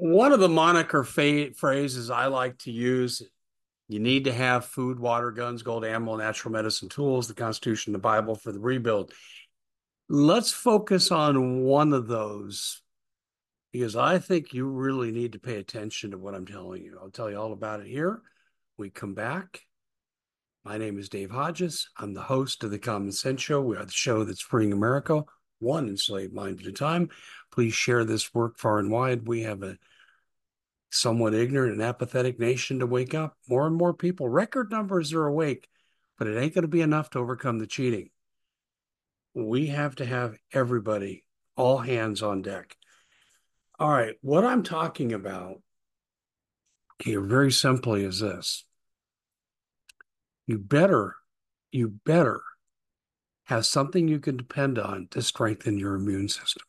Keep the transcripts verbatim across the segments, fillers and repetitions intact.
One of the moniker fa- phrases I like to use, you need to have food, water, guns, gold, ammo, natural medicine tools, the Constitution, the Bible for the rebuild. Let's focus on one of those because I think you really need to pay attention to what I'm telling you. I'll tell you all about it here. We come back. My name is Dave Hodges. I'm the host of the Common Sense Show. We are the show that's freeing America, one enslaved mind at a time. Please share this work far and wide. We have a somewhat ignorant and apathetic nation to wake up. More and more people, record numbers are awake, but it ain't going to be enough to overcome the cheating. We have to have everybody, all hands on deck. All right, what I'm talking about here very simply is this. You better, you better have something you can depend on to strengthen your immune system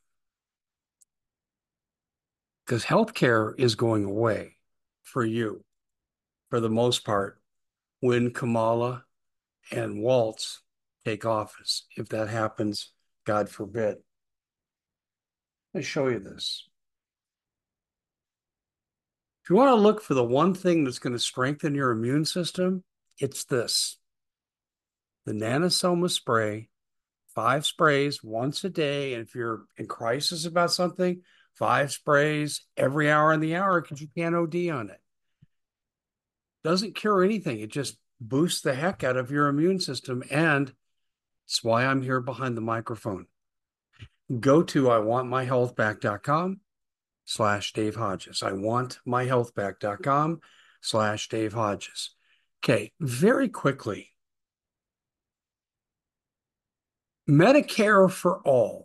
because healthcare is going away for you for the most part when Kamala and Waltz take office. If that happens, God forbid. Let me show you this. If you want to look for the one thing that's going to strengthen your immune system, it's this the Nanosoma spray, five sprays once a day. And if you're in crisis about something, five sprays every hour in the hour because you can't O D on it. Doesn't cure anything. It just boosts the heck out of your immune system. And it's why I'm here behind the microphone. Go to I want my health back dot com slash Dave Hodges. I want my health back dot com slash Dave Hodges. Okay, very quickly. Medicare for all.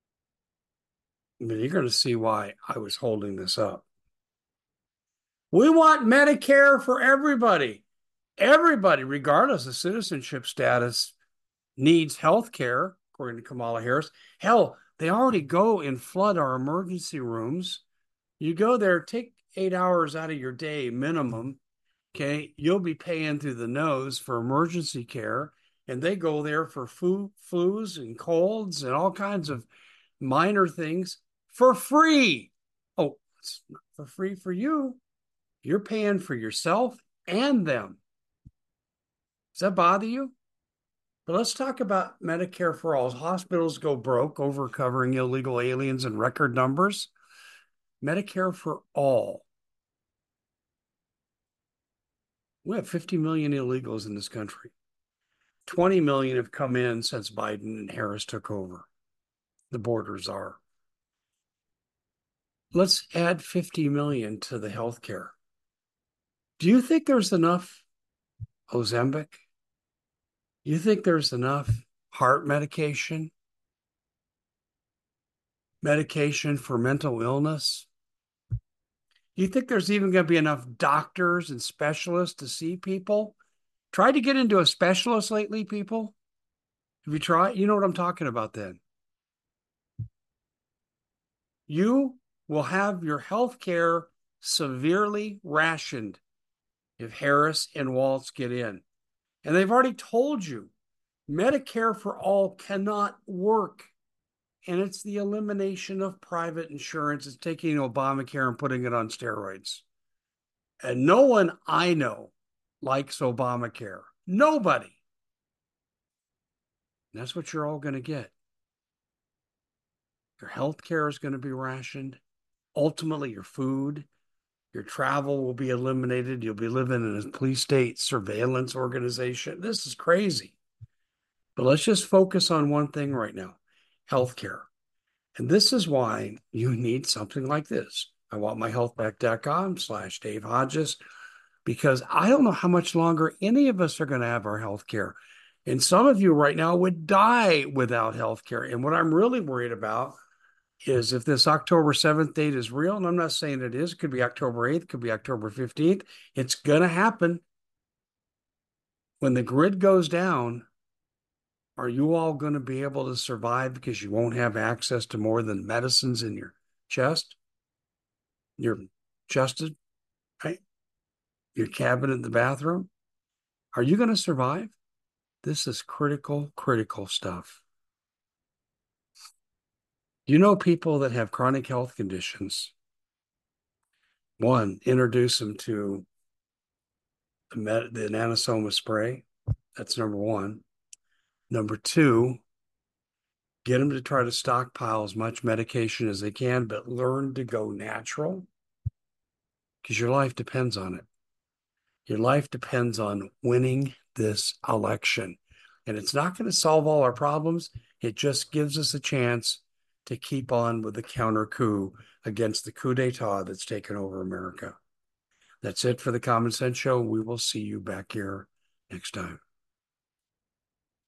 I mean, you're going to see why I was holding this up. We want Medicare for everybody. Everybody, regardless of citizenship status, needs health care, according to Kamala Harris. Hell, they already go and flood our emergency rooms. You go there, take eight hours out of your day minimum. Okay, you'll be paying through the nose for emergency care, and they go there for flu, flus and colds and all kinds of minor things for free. Oh, it's not for free for you. You're paying for yourself and them. Does that bother you? But let's talk about Medicare for all. Hospitals go broke over covering illegal aliens in record numbers. Medicare for all. We have fifty million illegals in this country. twenty million have come in since Biden and Harris took over. The borders are. Let's add fifty million to the healthcare. Do you think there's enough Ozempic? You think there's enough heart medication? Medication for mental illness? You think there's even going to be enough doctors and specialists to see people? Try to get into a specialist lately, people. Have you tried? You know what I'm talking about then. You will have your health care severely rationed if Harris and Waltz get in. And they've already told you Medicare for all cannot work. And it's the elimination of private insurance. It's taking Obamacare and putting it on steroids. And no one I know likes Obamacare. Nobody. And that's what you're all going to get. Your health care is going to be rationed. Ultimately, your food, your travel will be eliminated. You'll be living in a police state surveillance organization. This is crazy. But let's just focus on one thing right now, healthcare. And this is why you need something like this. I want my health back dot com slash Dave Hodges, because I don't know how much longer any of us are going to have our health care. And some of you right now would die without health care. And what I'm really worried about is if this October seventh date is real, and I'm not saying it is, it could be October eighth, it could be October fifteenth. It's going to happen. When the grid goes down, are you all going to be able to survive because you won't have access to more than medicines in your chest, your chested, right? Your cabinet in the bathroom? Are you going to survive? This is critical, critical stuff. You know people that have chronic health conditions One, introduce them to the, med- the Nanosoma spray. That's number one. Number two, get them to try to stockpile as much medication as they can, but learn to go natural because your life depends on it. Your life depends on winning this election. And it's not going to solve all our problems. It just gives us a chance to keep on with the counter coup against the coup d'etat that's taken over America. That's it for the Common Sense Show. We will see you back here next time.